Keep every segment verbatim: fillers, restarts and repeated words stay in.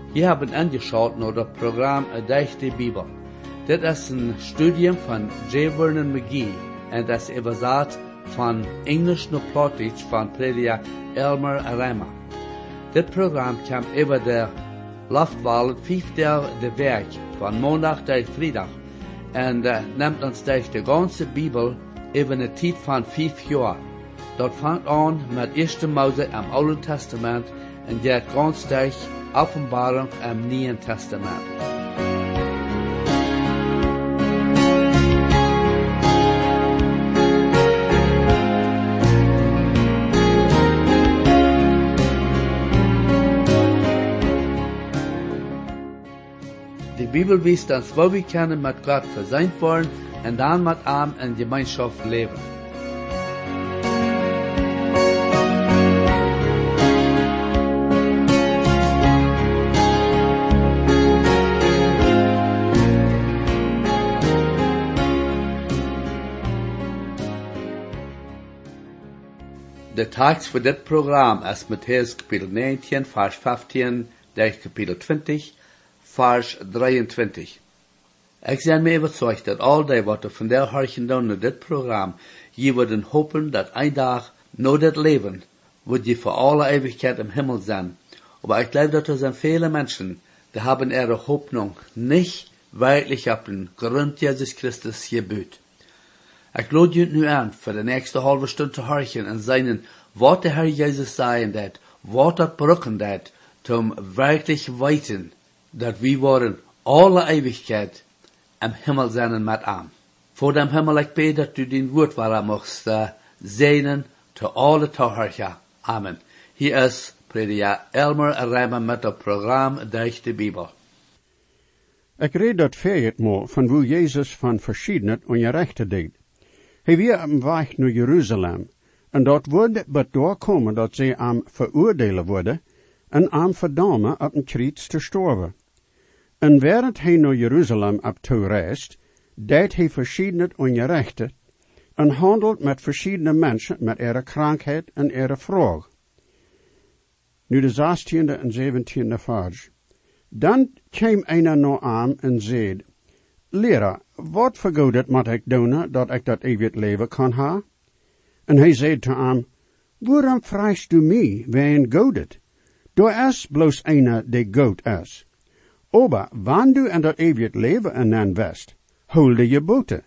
Je hebben angeschaut naar het programma Durch die Bibel. Dit is een studium van J. Vernon McGee en dat is übersetzt van Englisch naar Plattdeutsch van prediker Elmer Reimer. Dit programma komt over de Luftwaffe vijf dagen de week, van maandag tot vrijdag, en uh, neemt ons durch de ganze Bibel over een tijd van vijf jaar. Dat vangt aan met eerste Mose im Oude Testament en gaat ganz durch Offenbarung im Neuen Testament. Die Bibel weist uns, wo wir können mit Gott versöhnt worden und dann mit ihm in Gemeinschaft leben. Der Text für das Programm ist Matthäus Kapitel neunzehn, Vers fünfzehn, durch Kapitel zwanzig, Vers dreiundzwanzig. Ich bin mir überzeugt, dass all die, was von der Hörchen dann in das Programm, je würden hoffen, dass ein Tag nur das Leben, wird je für alle Ewigkeit im Himmel sein. Aber ich glaube, dass es sind viele Menschen, die haben ihre Hoffnung nicht wirklich auf den Grund Jesus Christus gebüht. Ich lade you nu an, für die nächste halbe Stunde zu horchen und seinen, was der Herr Jesus sagen dat, was das brücken dat, zum wirklich weiten, dass wir waren alle Ewigkeit im Himmel sein mit ihm. Vor dem Himmel ich bete, dass du den Wort wahr machst, uh, segnen zu alle Zuhörer. Amen. Hier ist Prediger Elmer Reimer mit dem Programm Durch die Bibel. Ich rede dat vierhonderdmaal van wo Jezus van verschiedenet ongerechte deed. Hij weer op een weg naar Jeruzalem, en dat wordt bet doorkomen dat zij am veroordelen worden, en am verdammen op een kruis te sterven. En während hij naar Jeruzalem op toe reist, deed hij verschiedenet ongerechte, en handelt met verschiedene mensen met ihre krankheid en ihre vraag. Nu de zestiende en zeventiende vers. Dan kwam einer naar aan en zei, Leraar, wat vergoedet moet ik doen, dat ik dat eeuwig leven kan ha? En hij zei te hem, waarom vraagst du mij, wen godet? Du is bloos einer, die goed is. Aber, wann du in dat eeuwig leven in den west, holde je boete.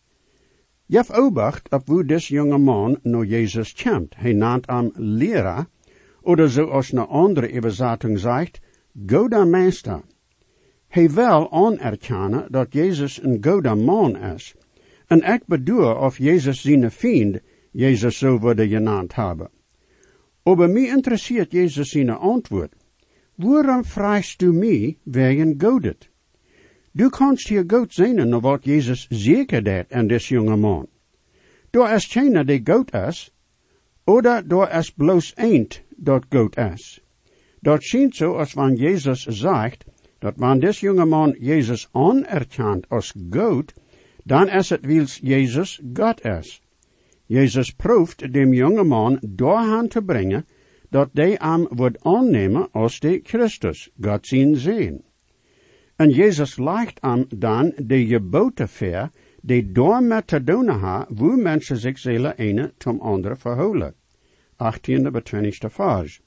Jef obacht op wo des jonge man naar Jezus komt. Hij naant hem Leraar, oder zoals een andere übersetzung zegt, goda meester. Hij wil anerkennen dat Jezus een goede man is. En ik bedoel of Jezus zijn vriend, Jezus zo worden genaamd hebben. Aber mij interesseert Jezus zijn antwoord. Waarom vraagst du mij wegen godet? Du kannst hier goed zijn naar wat Jezus zeker deed aan des jonge man. Door is keiner die goed is, oder door is bloos eend dat goed is. Dat schijnt zo als wanneer Jezus zegt, dat wanneer des jonge man Jezus anerkent als God, dan is het wils Jezus God is. Jezus proeft dem jonge man doorheen te brengen, dat hij hem wordt aannemen als de Christus, God zijn zeen. En Jezus legt hem dan de geboten voor, die door met te doen ha, wo mensen zich zullen ene tom andere verholen. achttiende bij twintigste vers.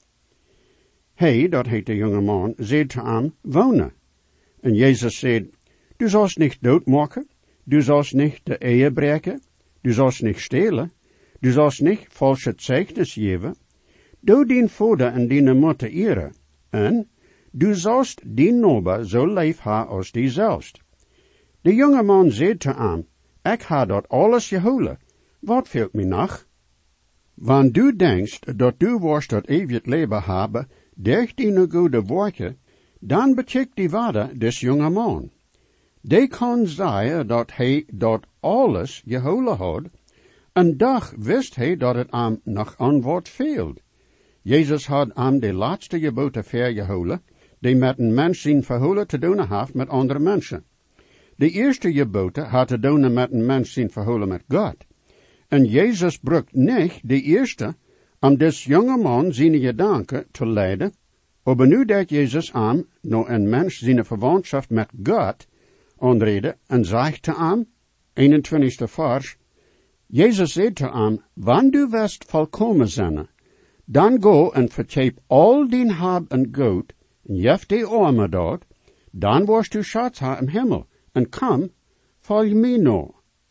Hij, dat heet de jonge man, zei te hem, wonen. En Jezus zei, du sollst nicht doodmaken, du sollst nicht de Ehe breken, du sollst nicht stehlen, du sollst nicht falsche Zeugnis geven, du dien vader en die moeder eren, en du sollst die Nachbar zo lief ha als die zelfst. De jonge man zei te hem, ik ha dat alles geholen, wat fehlt mir nog? Wann du denkst, dat du worst dat eeuwig leven hebben, durch die goede woorden, dan betekent die waarde des jonge man. Die kan zeggen dat hij dat alles geholen had, en doch wist hij dat het hem nog aan wat veelt. Jezus had hem de laatste geboten vergeholen, die met een mens zijn verholen te doen heeft met andere mensen. De eerste geboten had te doen met een mens zijn verholen met God. En Jezus brukt niet de eerste, om des jonge man zijn gedanken te leiden Aber nu deed Jezus aan, nou een mens zijn verwantschap met God aanreden, en zegt te aan, eenentwintigste vers, Jezus zei te aan, wanneer du wirst volkomen zijn, dan go en verkoop al dien hab en goed, en jef die arme dort, dan worst du schatz ha im Himmel, en kom, volg mij nou.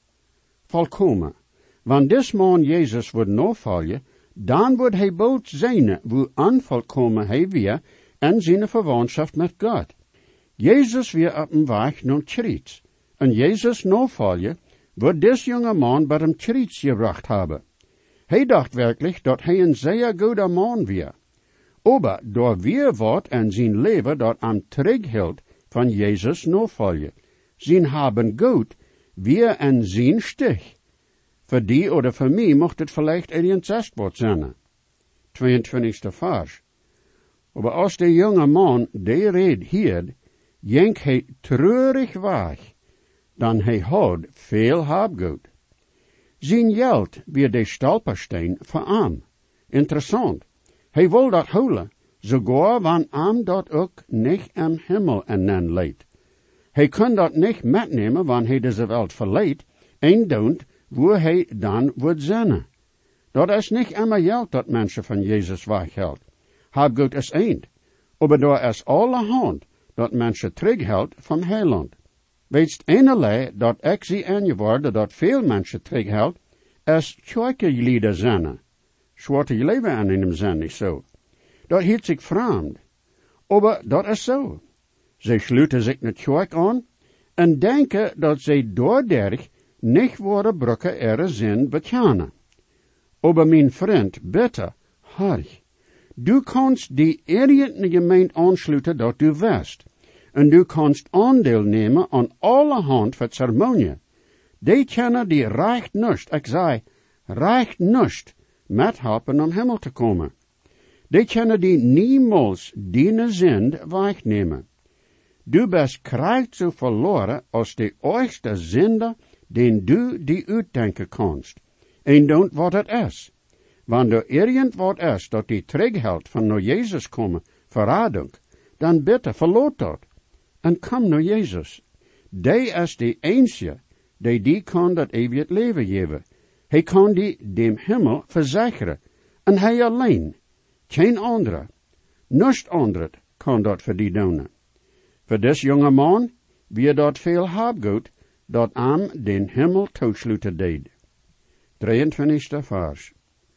Volkomen. Wanneer dis man Jezus wordt nou volgen, dan wordt hij boot zijn, hoe onvolkomen hij weer, en zijn verwantschap met God. Jezus weer op een weg naar Tritz, en Jezus nou volgen, wordt dis jonge man bij hem Tritz gebracht hebben. Hij dacht werkelijk dat hij een zeer goede man weer. Aber door weer wordt en zijn leven dat am terughield van Jezus nou volgen. Zijn haben goed, weer en zijn stich. Voor die oder voor mij mocht het vielleicht een zestwoord zijn. tweeëntwintigste vers. Aber als de jonge man die red hierd, jenk hij treurig weg, dan hij had veel habgoed. Zijn geld weer de stolpersteen voor am. Interessant. Hij wil dat houden, sogar wanneer am dat ook niet im Himmel en nen leidt. Hij kan dat niet metnemen wanneer hij deze wereld verleidt, en doet, wo hij dan wordt zijn. Dat is niet immer geld dat mensen van Jezus weghelt. Habgoed is eind. Aber daar is allerhand dat mensen terughelt van heiland. Weetst eenerlei dat ik zie aangeworden dat veel mensen terughelt, is tjojke zijn. Zwarte leven aan hem zijn niet zo. Dat hield zich vreemd. Aber dat is zo. Zij sluiten zich naar tjojk aan, en denken dat zij doorderg niet worden brukken ihre zin bekennen. Aber mijn vriend, bitte, harch, du kannst die irgendeine gemeente aansluiten dat du west, en du kannst aandeel nemen aan allerhand van ceremonie. Die kennen die recht nust, ik zei, recht nust, met helpen om hemel te komen. Die kennen die niemals die zin wegnemen. Du bist krijgt zo verloren als de oegste zinde den du die uitdenken kannst. En don't wat het is. Wanneer er irgend wat is dat die terughelt van naar Jezus komen, verrading, dan bitte verloot dat. En kom naar Jezus. Die is de enige, die die kan dat eeuwig leven geven. Hij kan die dem Himmel verzekeren. En hij alleen. Geen andere. Niets andere kan dat voor die doen. Voor des jonge man, wie dat veel habgoed, dat aan den Himmel toesluiten deed. drieëntwintigste vers.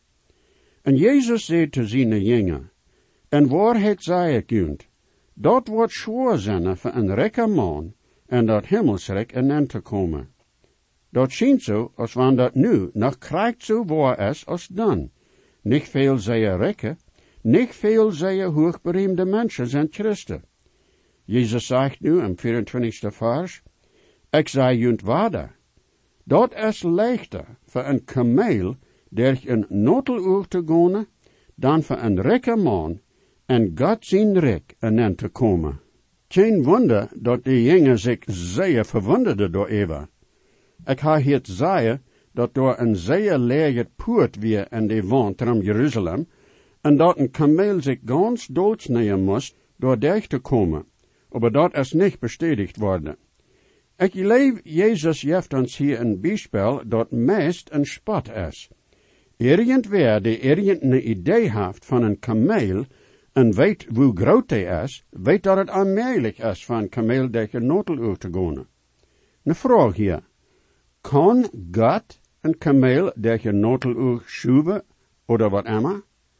En Jezus zei te zijn jongen, en waarheid zei ik junt, dat wordt zwaar zijn voor een rijke man, en dat hemelsrijk en aan te komen. Dat schijnt zo, als wanneer dat nu nog krijgt zo waar is als dan. Niet veel zeer rijke, niet veel zeer hoogbereemde mensen zijn Christen. Jezus zegt nu in vierentwintigste vers, ik zei junt waarder, dat is leichter voor een kameel durch een noteluur te gaan, dan voor een rijke man en God zijn rijk en aan te komen. Geen wonder dat de jongen zich zeer verwonderde door Eva. Ik ha hier zeggen dat door een zeer leeg poort weer in de wand om Jeruzalem, en dat een kameel zich ganz doodnemen moest door daar te komen. Maar dat is niet bestätigt worden. Ik geloof, Jezus geeft ons hier een bijspel dat meest een spot is. Irgendwer die irgendeine idee heeft van een kameel en weet hoe groot hij is, weet dat het onmogelijk is van een kameel door een noteluur te gaan. Een vraag hier. Kan God een kameel door een noteluur schuiven, oder wat immer?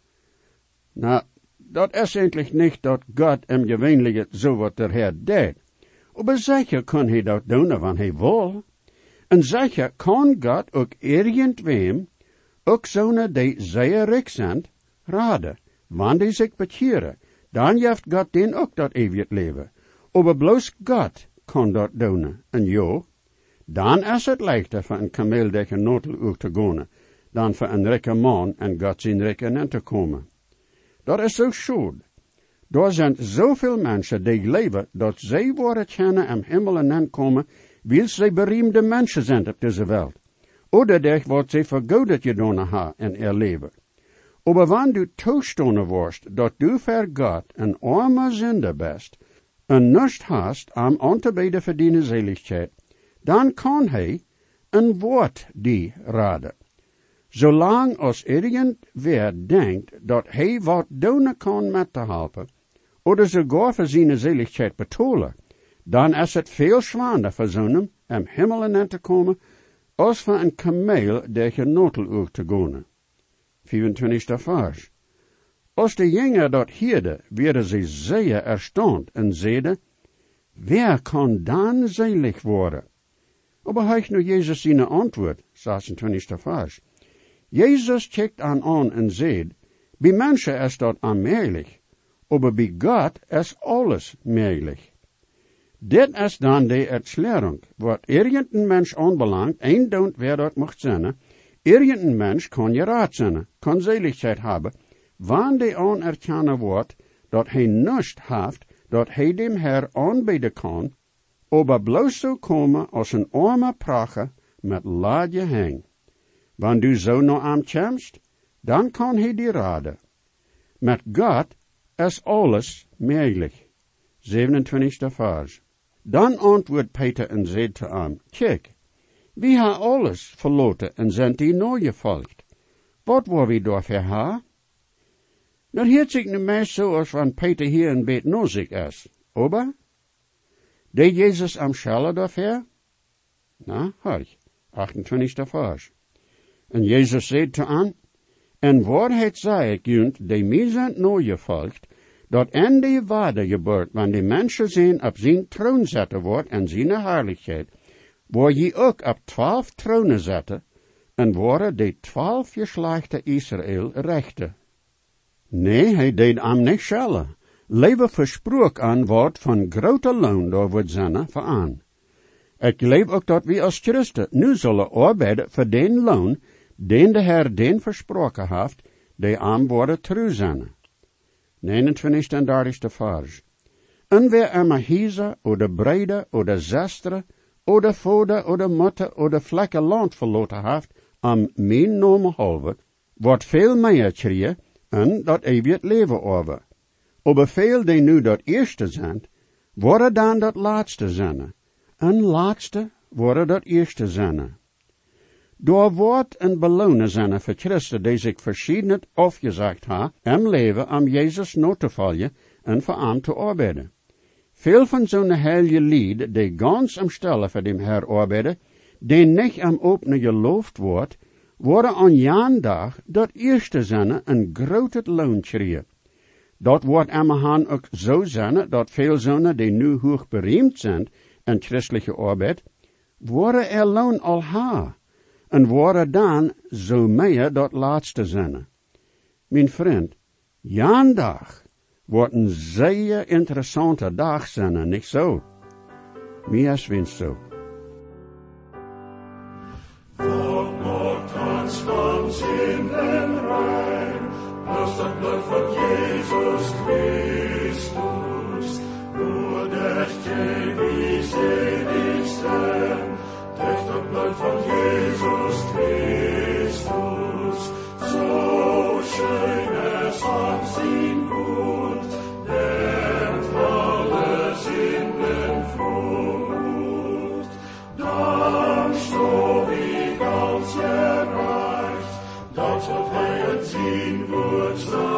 Nou, dat is eigenlijk niet dat God hem gewöhnlich zo wat der Herr deed. Maar zeker kan hij dat doen wanneer hij wil. En zeker kan God ook irgendwem, ook zo'n die zeer rijk zijn, raden, wanneer die zich bekeren. Dan heeft God den ook dat eeuwig leven. Maar bloos God kan dat doen. En jo, dan is het leichter voor een kameel door een noteluur te gaan, dan voor een rijke man en God zijn rijke aan te komen. Dat is zo schuld. Er zijn zoveel mensen die leven dat zij worden kennen im Himmel en aankomen, wil zij beroemde mensen zijn op deze wereld. Oder durch wat zij voor goud gedaan hebben in ihr leven. Aber wann du toestonden worst, dat du voor God een arme zinder best, en nust hast am aan te bidden voor die zaligheid, dan kan hij een woord die raden. Zolang als irgendwer denkt dat hij wat doen kan met te helpen, oder sogar voor zijn zaligheid betolen, dan is het veel zwaarder voor zo'n am Himmel in te komen, als voor een kameel der genotel te gaan. vierentwintigste vers. Als de jongen dat hierde, werden ze zeer erstaunt en zeiden, wer kan dan selig worden? Aber heich nu Jezus zijn antwoord, zesentwintigste vers. Jezus kijkt aan aan en zegt, bij mensen is dat onmogelijk, aber bij God is alles mogelijk. Dit is dan de erklärung, wat irgendein mens aanbelangt, een don't wer dat mocht zijn. Irgendein mens kan je raad zijn, kan zaligheid hebben, wanneer de anerkennen wordt, dat hij nust heeft, dat hij dem Herr aanbidden kan, aber bloos zo komen als een arme prache met laadje hang. Wanneer du zo naar hem komst, dan kan hij die raden. Met God is alles mogelijk. zevenentwintigste vers. Dan antwoordt Peter en zegt te hem, kijk, wie ha alles verloten en zijn die nooit gevolgd. Wat wil we daarvoor ha? Dat hield zich nu meest zo als van Peter hier een beetje nozig is. Aber? Deed Jezus am schelle daarvoor? Na, hoor, achtentwintigste vers. En Jezus zei te aan, en waarheid zei ik junt, die mij zijn nooit gevolgd, dat en die waarde gebeurt, wanneer de mensen zijn op zijn troon zetten wordt en zijn herrlijkheid, waar je ook op twaalf tronen zette, en waren de twaalf geslachten Israël rechten. Nee, hij deed am niet schellen. Leven versprook aan wat van grote loon door wordt zijn voor aan. Ik geloof ook dat we als Christen nu zullen arbeiden voor den loon, den de Heer den versproken heeft, die aan worden trouw zijn. negenentwintigste en dertigste vers. En wer immer hiezer, oder breder, oder zestere, oder vader, oder moeder, oder vlekken land verloten heeft, am mijn naam halve, wordt veel meer kreeg, en dat eeuwig leven over. Aber veel die nu dat eerste zijn, worden dan dat laatste zijn. En laatste worden dat eerste zijn. Door wordt een belonen zijn voor Christen die zich verschieden afgezegd ha, en leven om Jezus na te volgen en voor hem te arbeiden. Veel van zo'n heilige lied, die ganz am stelle voor dem Herr arbeiden, die niet am openen geloofd wordt, worden aan jan dag dat eerste zijn een groot loon kregen. Dat wordt ammerhaan ook zo zijn, dat veel zonen die nu hoog bereemd zijn en christelijke arbeid, worden er loon al ha, en worden dan zo meer dat laatste zijn. Mijn vriend, jan dag wordt een zeer interessante dag zijn, niet zo? Mij is winst zo. Aus dem Blut von Jesus Christus, nur durch den wie selig sein, durch das Blut von Jesus Christus, so schön es uns ihm gut, denn alles in den Flut, dann so wie ganz erreicht, dat wat hij het zien wordt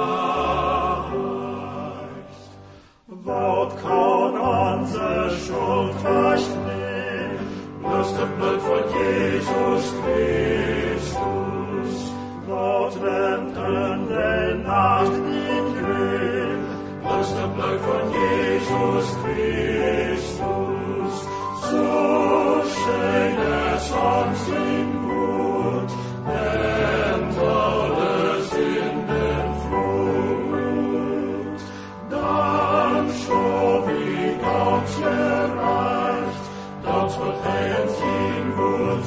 zegt. Wat kan onze schuld verstehen, bloß de bloed van Jezus Christus. Wat went in de nacht niet weer, bloß de bloed van Jezus Christus. Zo schön es ons in goed, en alles in den Flut, dan so wie ganz erreicht, dat wat hij het zien wordt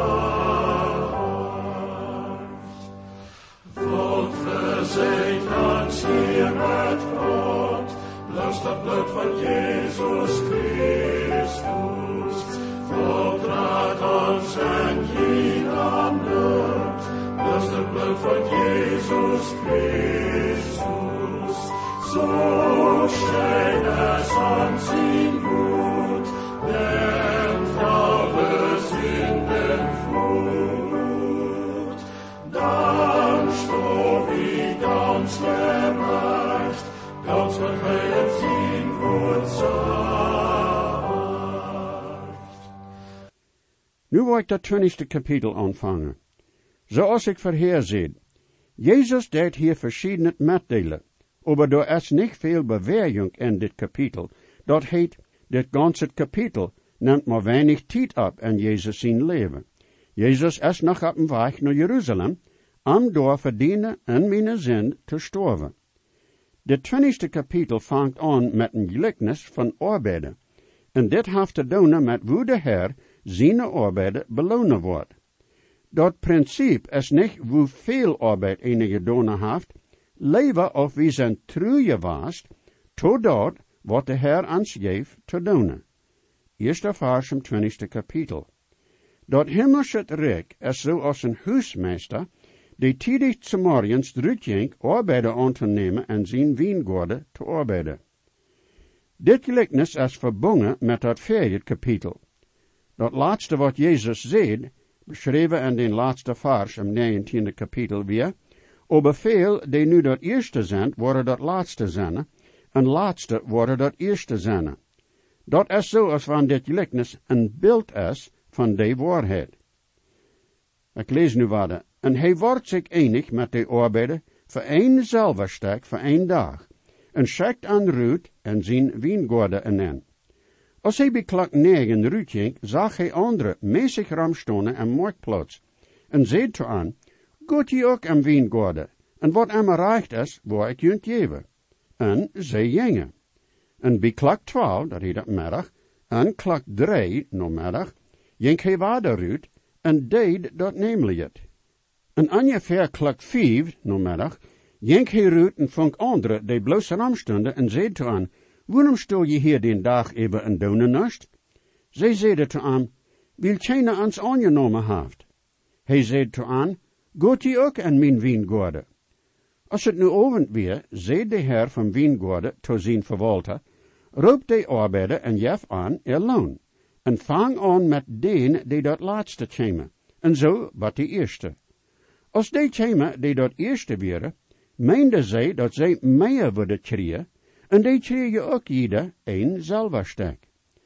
zegt. Wat verzekert hier met God, bloß dat bloed van Jezus Christus, voldraagt ons en jeder bloed von Jesus Christus, so schön es ansehen gut, denn alle Sünden Flut. Dann stob ich ganz gerecht, ganz verheilt sind gut sagt. Nu wil ik dat twintigste kapitel aanvangen. Zoals ik vorherzeid, Jezus deed hier verschiedene metdelen, aber er is niet veel beweging in dit kapitel. Dat heet, dit ganze kapitel neemt maar weinig tijd op in Jezus zijn leven. Jezus is nog op dem weg naar Jeruzalem, om door verdienen en mijn zin te sterven. Dit twintigste kapitel vangt aan met een gelijkenis van arbeider. En dit heeft te doen met hoe de Heer zijn arbeider belonen wordt. Dat principe is niet hoeveel arbeid een gedaan heeft, leven of wie zijn trouw was, totdat wat de Heer ons geeft te doen. Eerste vers im twintigste kapitel. Dat hemelsche rijk is zoals een huismeester, die tidig zum morgens teruggingt arbeider aan te nemen en zijn wijngaarden te arbeiden. Dit gelijkenis is verbonden met dat vierde kapitel. Dat laatste wat Jezus zei, beschreven in den laatste vers im negentiende kapitel weer, over veel die nu dat eerste zijn, worden dat laatste zijn, en laatste worden dat eerste zijn. Dat is zo als van dit gelijkenis een beeld is van die waarheid. Ik lees nu wat. En hij wordt zich enig met de arbeider voor een zilverstek voor een dag, en schickt aan Ruut en zijn wijngaarden in. Als hij bij klok negen Ruut ging, zag hij andere met zich ramstonen en marktplaats, en zei te aan, goed je ook aan wijngaarden, en wat hem erreicht is, waar ik junt geven. En zij gingen. En bij klok twaalf, dat heet dat middag, en klok drie, namiddag, ging hij verder Ruut, en deed dat namelijk het. En ongeveer klok vijf, namiddag, ging hij Ruut en vond andere die bloos ramstonden en zei te aan, waarom stel je hier den dag even en doen nast? Zij zeiden te aan, wil keiner ons aangenomen heeft. Hij zei te aan, gaat je ook aan mijn wijngaarden? Als het nu ovend weer, zei de Heer van wijngaarden tot zijn verwalter, roep de arbeider en jef aan er loon, en vang aan met den die dat laatste kwamen, en zo wat de eerste. Als die kwamen die dat eerste waren, meende zij dat zij meer wilden krijgen, en die kregen ook ieder een zilverstek.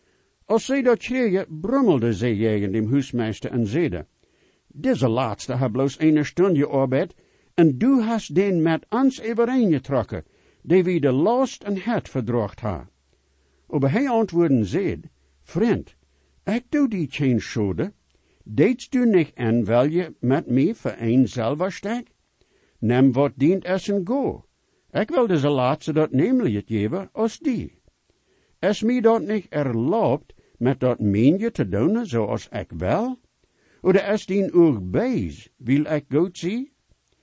Als zij dat kregen, brummelde zij tegen dem huismeester en zeide, deze laatste heeft bloos een stunde arbeid, en du hast den met ons overeengetrokken, die wie de last en het verdrocht ha. Aber hij antwoorden zeid, vriend, ik doe die geen schade, deedst du niet en wel je met mij voor een zilverstek? Neem wat dient es en go. Ik wil deze laatste dat namelijk geven als die. Is mij dat niet erlaubt, met dat mijnje te doen zoals ik wil? Oder is dien ook bijz, wil ik goed zien?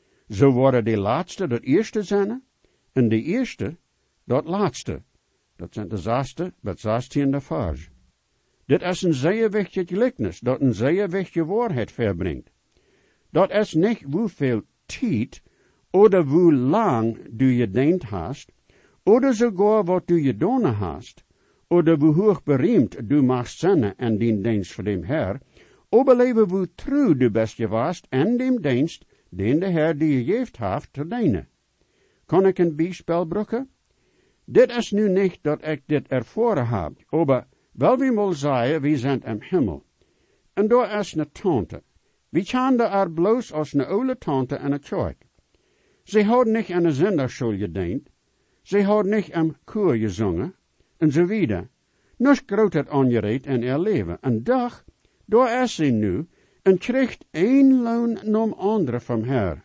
Zo worden de laatste dat eerste zijn, en de eerste dat laatste. Dat zijn de zesde, dat zestiende vers. Dit is een zeer wichtig gelijkenis, dat een zeer wichtige waarheid verbrengt. Dat is niet hoeveel tijd, oder hoe lang du je denkt hast, oder sogar wat du je doen hast, oder hoe hoog bereimd du magst zijn en dien dienst voor dem Herr, overleven hoe trouw du best je wast en dem dienst, den de Herr die je geeft heeft te dienen. Kan ik een bijspel brukken? Dit is nu niet dat ik dit ervoren heb, aber wel wie wil zeggen, we zijn im Himmel. En daar is een tante. Wie kan er bloos als een oude tante in een kerk? Ze houden niet aan de zondagschool gediend, ze houden niet am koor gezongen, en zo wieder. Niks groot het aangereed in haar leven. En dag, daar is ze nu, en krijgt één loon nom andere van haar.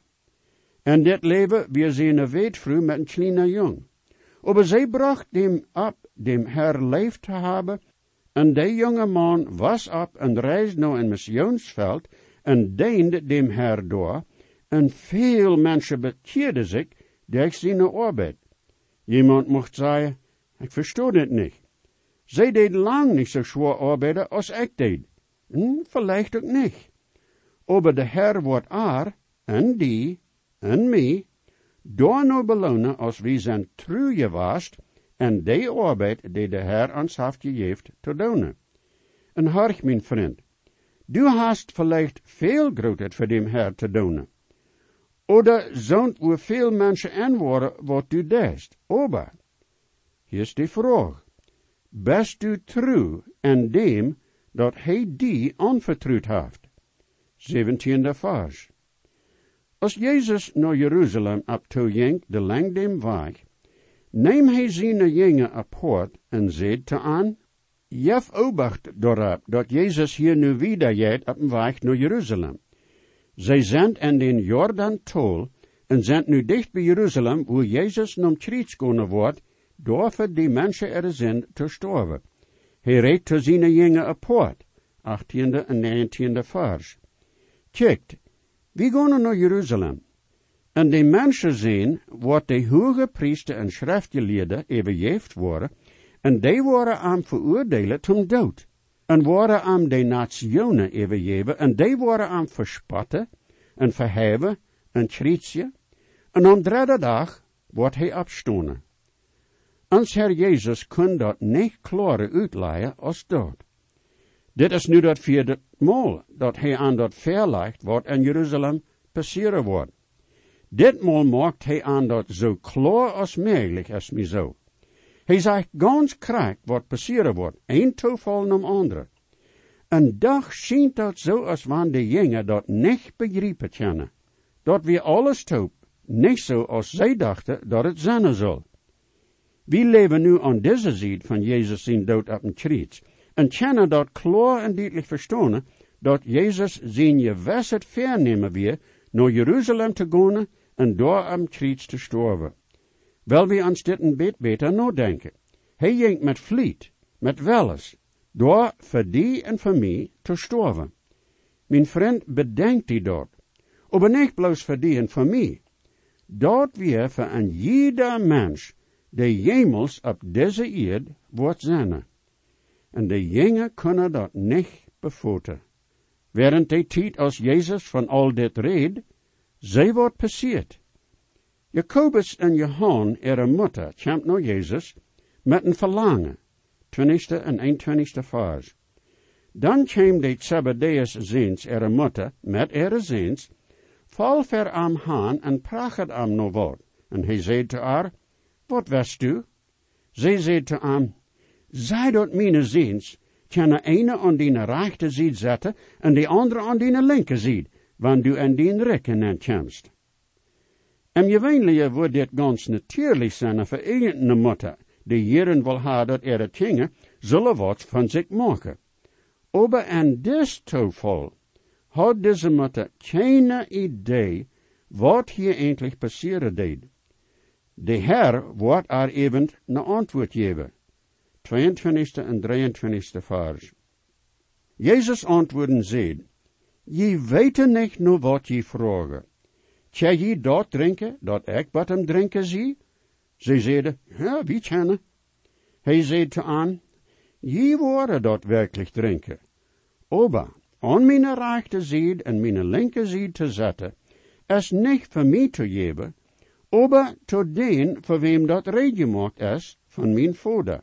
En dit leven, wie ze een weetvrouw met een kleine jong. Aber zij bracht dem ab, dem Herr leef te hebben, en die jonge man was op en reisde naar een missionsveld, en diende dem Herr door, en veel mensen bekeerden zich door zijn arbeid. Iemand mocht zeggen, ik verstoor dit niet. Zij deed lang niet zo zwaar arbeiden als ik deed. Hm, vielleicht ook niet. Aber de Herr wordt er, en die, en mij, door nou belonen als wie zijn trouw gewaast en die arbeid die de Heer ons heeft gegeven te doen. En horch, mijn vriend, du hast vielleicht veel grootheid voor dem Heer te doen. Oder zond u veel mensen aanwoorden wat du deest. Aber, hier is die vraag. Best du trouw en dem dat hij die anvertrouwd heeft? zeventiende vers. Als Jezus naar Jeruzalem op toe ging, de lang dem weg, neem hij zijn jongen apart en zei te aan, jef obacht daarop dat Jezus hier nu wieder gaat op een weg naar Jeruzalem. Zij zijn in den Jordan tol en zijn nu dicht bij Jeruzalem, waar Jezus nam kriets gaan wordt, door voor die mensen er zijn te sterven. Hij reed te zijn jongen apart, achttiende en negentiende vers. Kijkt, we gaan naar Jeruzalem. En die mensen zien wat de hoge priester en schriftgeleerden overgeeft worden, en die worden aan veroordeeld tot dood. En worden aan de nationen overgeven, en die worden aan verspotten, en verheven, en krietje, en om derde dag wordt hij opstonen. Ons Heer Jezus kon dat niet klarer uitleggen als dat. Dit is nu dat vierde maal dat hij aan dat verlicht wordt in Jeruzalem passeren wordt. Ditmaal maakt hij aan dat zo klaar als mogelijk is mij zo. Hij zegt ganz krak wat passeren wordt, een toeval na andere. En dag schijnt dat zo als wanneer de jongen dat niet begrijpen kunnen. Dat we alles toep, niet zo als zij dachten dat het zijn zal. We leven nu aan deze zijde van Jezus zijn dood op een kruis. En kunnen dat klaar en duidelijk verstaan, dat Jezus zijn gewisserd vernemen weer naar Jeruzalem te gaan en daar am kruis te sterven. Wel we ons dit een beetje beter nadenken. Hij ging met vliet, met welles, daar voor die en voor mij te sterven. Mijn vriend, bedenkt die dat. Aber niet bloos voor die en voor mij. Dat weer voor een jeder mens, de jemels op deze eerd wordt zijn. En de jongen kunnen dat niet bevatten. Während de tijd als Jezus van al dit reed, zij wordt passiert. Jacobus en Johan, ihre moeder, kwam naar Jezus met een verlangen. twintigste en eenentwintigste vers. Dan kwam de Zebedeus ziens, ihre moeder, met ihre ziens, val ver am haan en prachet am no wat. En hij zei te haar, wat wist u? Zij zei te hem, zij dat mijn ziens, kunnen ene aan die rechte zijde zetten en die andere aan die linker zijde, wanneer du in die rekken komst. En gewöhnlich wordt dit ganz natuurlijk zijn voor een moeder, die hierin wil hebben dat er het kinderen zullen wat van zich maken. Aber in dit toeval had deze moeder geen idee wat hier eigenlijk passeren deed. De Heer wordt haar even een antwoord geven. tweeëntwintigste en drieëntwintigste vers. Jezus antwoorden zei, je weet niet nu wat je vragen. Tja je dat drinken, dat ik wat hem drinken zie? Zij zeiden, ja, wie kennen. Hij zei te aan, je worden dat werkelijk drinken. Aber aan mijn rechte zijde en mijn linker zijde te zetten, is niet voor mij te geven, aber tot den voor wem dat reedgemaakt is van mijn vader.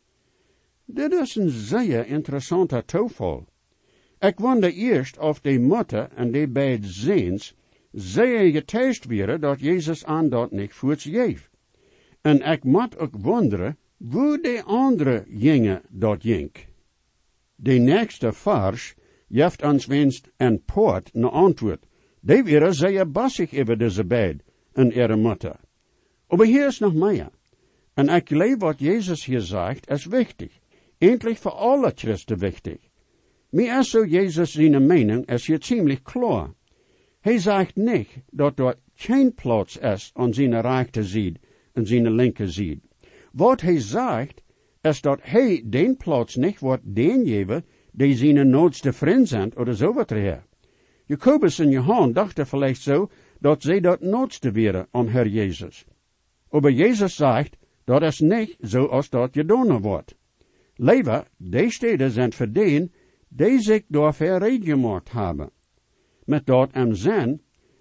Dit is een zeer interessante toeval. Ik wonder eerst of de moeder en de beide ziens zeer getuigd werden dat Jezus aan dat niet voorts geeft. En ik moet ook wonderen, hoe de andere jongen dat ging. De nächste vers geeft ons wenst een poort na antwoord. Die waren zeer bassig over deze beide en ihre moeder. Aber hier is nog meer. En ik geloof wat Jezus hier zegt is wichtig. Endlich voor alle Christen wichtig. Mir is zo Jezus zijn mening is hier ziemlich klar. Hij zegt niet dat er geen plaats is aan zijn rechte zijde en zijn linker zijde. Wat hij zegt is dat hij den plaats niet wordt den geven die zijn noodste vriend zijn of zo wat er. Jacobus en Johan dachten vielleicht zo dat zij dat noodste waren om Herr Jezus. Aber Jezus zegt dat is niet zo als dat gedaan wordt. Liever, die steden zijn voor den die zich door verreed gemaakt hebben. Met dat am zijn,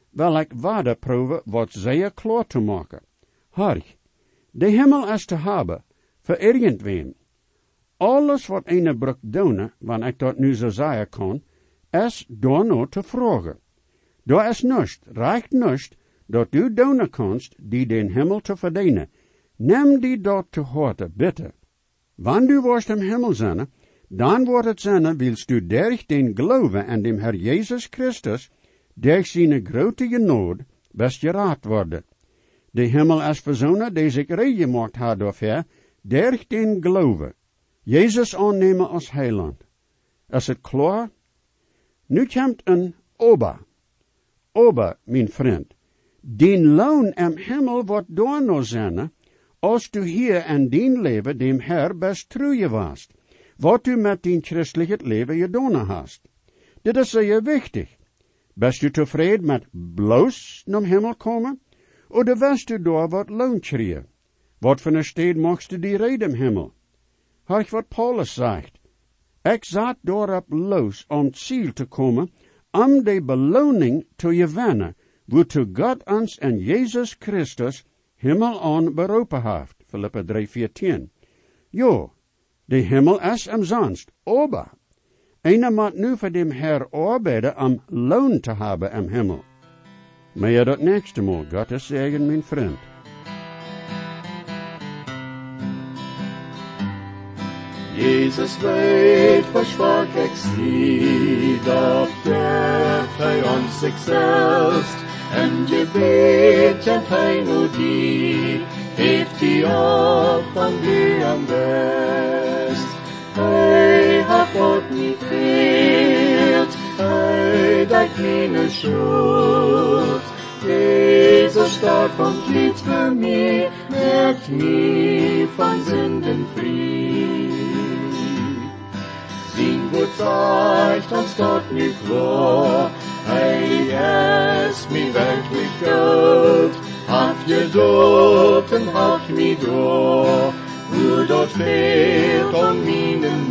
wil ik waarde proeven wat zeer klaar te maken. Hoor, de hemel is te hebben, voor irgendwem. Alles wat een bruk doen, wanneer ik dat nu zo zeggen kan, is door nou te vragen. Daar is niets, reicht niets, dat du doen kannst, die den hemel te verdienen. Neem die dat te harte, bitte. Wanneer du worst im hemel zijn, dan wordt het zijn, wilst du durch den geloven aan dem Herr Jezus Christus, durch zijn grote genade, best geraad worden. De hemel is verzonnen, die zich reegemaakt had daarvoor, durch den geloven. Jezus aannemen als heiland. Is het klaar? Nu komt een ober. Ober, mijn vriend. Den loon im hemel wordt door no zijn, als du hier in dien leven dem Herr best true warst, wat du met dien christelijk leven gedaan hast. Dit is zeer wichtig. Best du tevreden met bloos naar hemel komen, oder wist du daar wat loon krijgen? Wat voor een steed magst du die reden im hemel? Hoor wat Paulus zegt. Ik zat daarop los om ziel te komen, om de beloning te gewinnen, woertoe God ons en Jezus Christus hemel aan beroepen heeft. Filippa drie veertien. Jo, de hemel is umsonst, aber einer moet nu voor dem Herr arbeiden om loon te hebben im hemel. Maar je dat nächste Mal, Gottes Segen, mijn vriend. Jesus weet, versprach ik zie, dat geeft hij ons zichzelf, en gebet kent hij nu die, heeft die op van die am best. Hij hat God niet veert, hij dekt meine schuld. Jezus starb und litt für mich, merkt mich von Sünden frei. Sein Wort zeigt uns dort nicht klar, hey, ist mir wirklich Gott, hat Geduld und hat mich da, wo dort fehlt an meinen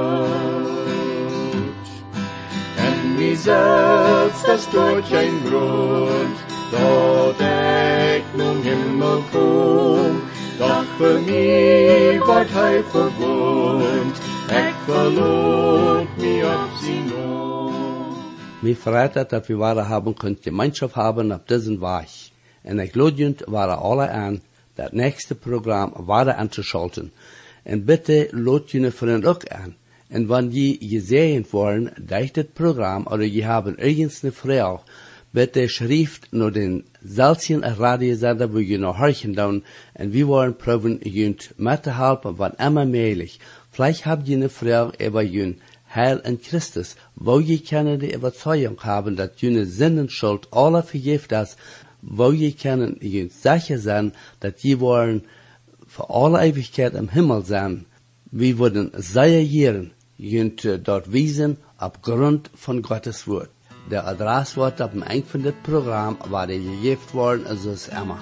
Mut. Und mir selbst, das dort kein Grund, dat ik nun Himmel kom, doch für mich ward hij verwohnt, ik verlot mich auf sie noch. Mir freut es, dass wir Ware haben können, Gemeinschaft haben auf diesen Weg. Und ich lade uns Ware alle an, das nächste Programm Ware anzuschalten. Und bitte lade jene Freunde auch an. Und wenn die gesehen wollen, durch das Programm, oder die haben irgendeine Frage, bitte schrift nur den seltenen Radiosender, wo ihr noch horchen dann, und wir wollen probieren, ihr mitzuhelfen, wann immer möglich. Vielleicht habt ihr eine Frage über ihr Heil in Christus, wo ihr können die Überzeugung haben, dass ihr Sinnenschuld alle vergift ist, wo ihr können ihr sicher sein, dass ihr wollen für alle Ewigkeit im Himmel sein. Wir würden sehr gern ihr dort wiesen, aufgrund von Gottes Wort. Der Adresswort auf dem Ende von dem Programm war der gegeben worden, also ist immer.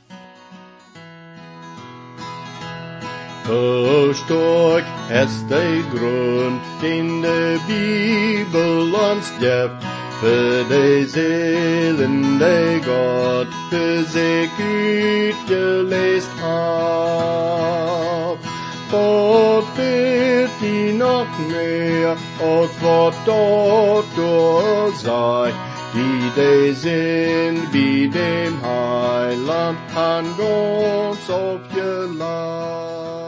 Hoe stark ist der Grund, den die Bibel uns gibt, für die Seelen, die Gott für sich ausgelesen hat. Gott wird die noch mehr, als was dort durch sei, die die sind wie dem Heiland, an Gott auf ihr Leid.